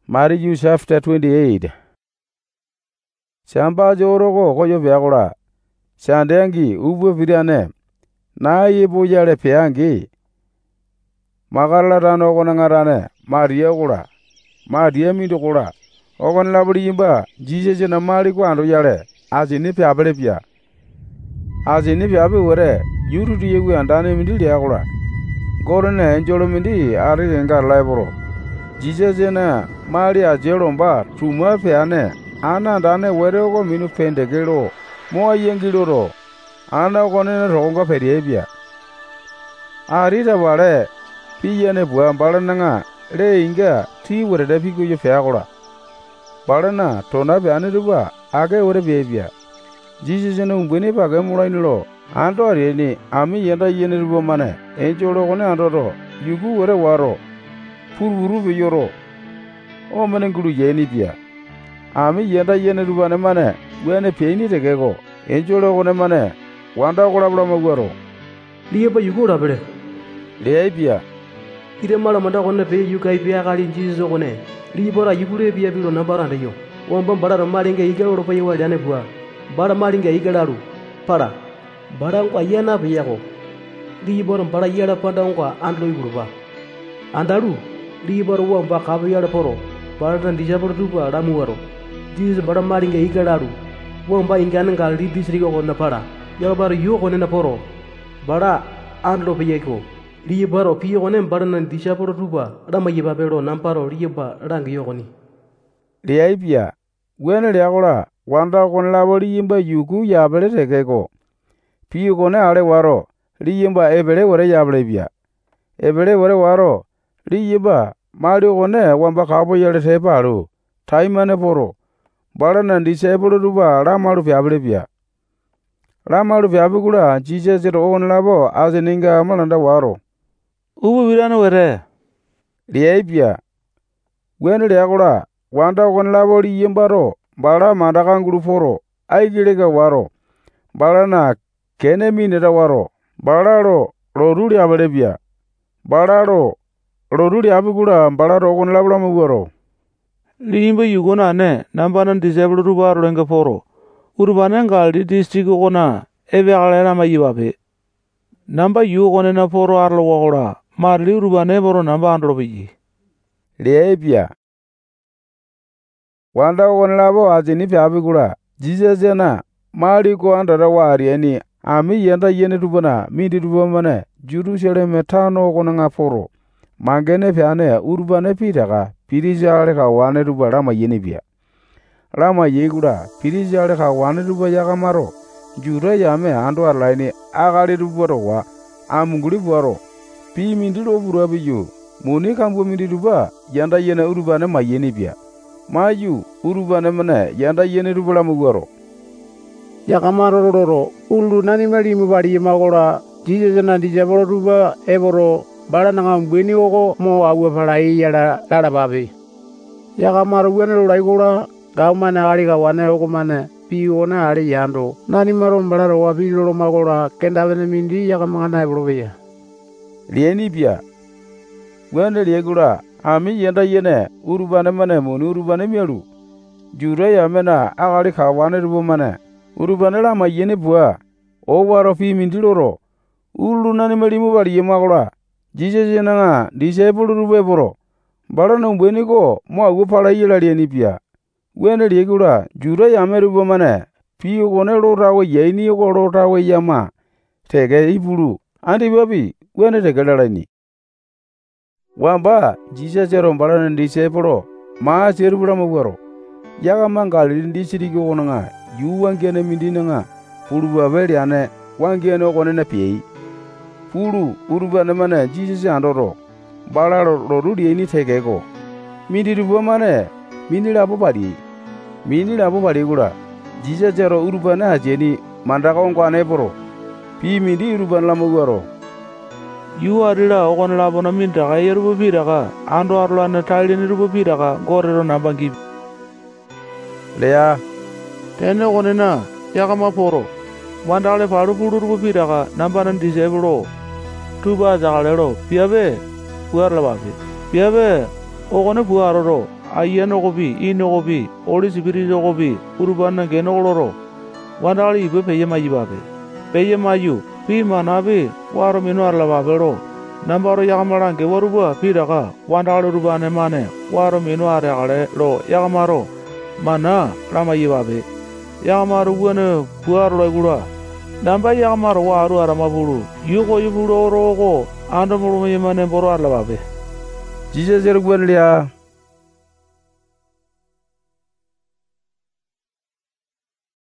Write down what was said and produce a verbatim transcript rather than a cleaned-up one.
Matthew chapter twenty-eight. Chamba joroko koyo vyakula. Chandengi ubu vidane. Na yibu yale peangi. Magala rano konangarane. Maria kula. Maria mindo kula. Okon labri yimba. Jesus na mali ko ando yale. Azini pyabele pya. Azini pyabe wore. Yuru diegu andane mindi yakula. Gorone enjolo mindi ari engar laiboro. Jesus na mali ajelomba tuma peane. Ana dane were ko minu pende gelo. Mo yengiloro. Ana kone ronga periebia. Ari da wale. Piyane bua balananga. Le inga ti wore da piku yo feakola. Balana tona peane ruba. Age wore bebia. Jesus na umbeni pake mulai nilo. Anto ni ami yenda yene ruba mane. Enjolo kone anto yugu wore waro. Puru be yoro. O menengulu yeni pia. Ami yenda yene ruba ne mane. Wene peini te keko. Enjolo kone mane. Wanda kola bula magwaro. Liye ba yugo rabere. Liye pia. Ire mala manda kone pe yukai pia kali Jesus kone. Liye bora yugure pia bilo na barande yo. Wamba bara malinga igalo ro paye wajane bua. Bara malinga igalaru. Para. Bara ngwa yana pia ko. Liye bora bara yara pada ngwa andlo yuruba. Andaru. Liye bora wamba kabe yara poro. Bara tan dijabor dupa ramu waro. Jesus bara malinga igalaru. Wamba ingana ngal di distriko ko na para. Yara bara yo ko na poro. Bara andlo pia ko. Liye baro pia ko ne bara nan dijabor dupa rama yeba bero namparo liye ba rang yo ko ni. Liye pia. Wene liakola. Wanda kon labori yimba yuku yabele te keko. Pia ko ne ale waro. Liyimba ebele wore yabele pia. Ebele wore waro. Liyimba Mario kone wamba kabo yale separo. Taimane poro. Bara nan disebolo ruba ramalu fiabele pia. Ramalu fiabe kula Jesus ro on labo azeninga malanda waro. Ubu virana were. Liye pia. Wene liakola. Wanda kon labo liyimba ro. Bara mandaka ngulu poro. Aigilega waro. Bara na kene minera waro. Bara ro roruri abele pia. Bara ro roruri abigula bara ro kon labla mugoro. Limba yugona ne nambanan disable ruba rolenga poro. Urbana ngaldi district kona eve galera mayibabe. Namba yugone na poro arlo wagora. Marli urbane poro namba andro biji. Liepia. Wanda kon labo azini pe abigula. Jesus na mali ko andara wari eni. Ami yenda yene rubana mindi rubamane. Jerusalem tano kona ngaporo. Mangene piane urbane pitaka pirijale ka wane ruba rama yene pia. Rama yegura pirijale ka wane ruba yakamaro. Jura yame ando arlaini agari rubaro wa amunguli buaro. Pi mindi roburu abiyo. Muni kambu mindi ruba yanda yene urbane ma yene pia. Maju urbane mane yanda yene rubala mugaro. Yakamaro roro ulu nani mali mubari magora Jesus na dijaboro ruba eboro bara nanga mbweni oko mo awe parai yara lara babe. Yakamaro wene lorai gora gaumane ari gawane oko mane pi ona ari yando nani maro mbara ro wapi loro magora kenda wene mindi yakamana eboro beya. Lieni pia. Wene liegura ami yenda yene urubane mane moni urubane mialu. Jure yamena agari kawane rubo mane. Urubane la ma yene bua. O waro fi mindiloro. Ulu nani melimu bari yemagora. Jesus nanga disable rube boro. Bara no mbweni ko mo agu pala yela lieni pia. Wene liegura jura yame rubo mane. Piyo kone lo rawe yeni ko lo rawe yama. Tege ibulu. Andi babi wene tege lalani. Wamba Jesus ero bara nan disable ma serubula mugaro. Yaga mangali ndisiri ko nanga. Yu wangene mindina nga. Puru babeli ane wangene kone na piyei. Puru urubane mane Jesus andoro. Bara ro rudi eni tegeko. Mindi ruba mane mindi labo bari. Mindi labo bari gula. Jesus ero urubane hajeni mandaka ongwane poro. Pi mindi urubane lamugaro. Yu arila okon labo na minta ka yerubo piraka. Ando arlo na talini rubo piraka. Gorero nambangi. Lea. Tene kone na yakama poro. Wandale paru puru rubo piraka. Nambanan disable. Tuba jagalero. Piabe. Puar lababe. Piabe. Okone puaroro. ayenogobi inogobi Holy Spirit ogobi urubana genogoloro wandali ibu peye mayibabe peye mayu pi manabe waro minu arlababero nambaro yagamarange waruba piraga wandali urubane mane waro minu aregale lo yagamaro mana ramayibabe yagamaro buane buarlo egura namba yagamaro waru aramaburu yugo yuburo rogo ando mulumye mane boro arlababe Jesus erugwenlia